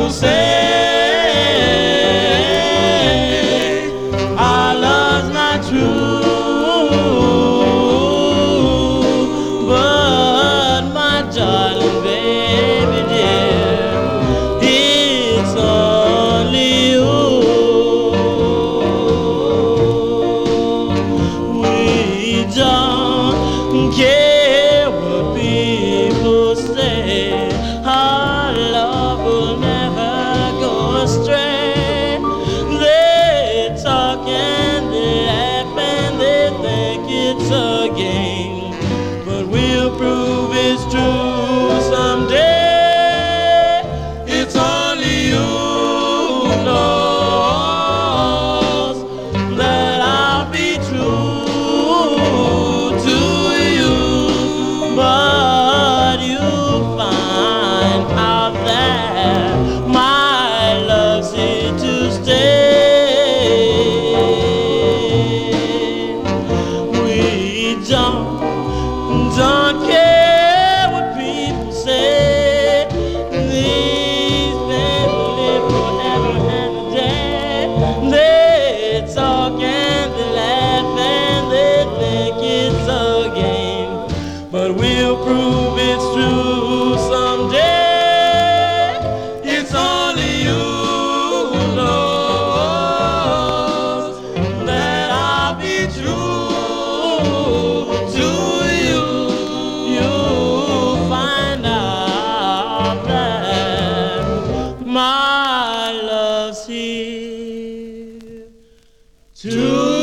people say our love's not true, but my darling baby dear, it's only you. We don't care what people say, our love will never go astray. They talk and they laugh and they think it's a game, but we'll prove it's true someday. It's only you who knows that I'll be true to you, but you'll find out that my love's here to stay. We don't care what people say. These things will live forever and a day. They talk and they laugh and they think it's a game, but we'll prove it's true someday. It's only you who knows that I'll be true to you. You'll find out that my love's here to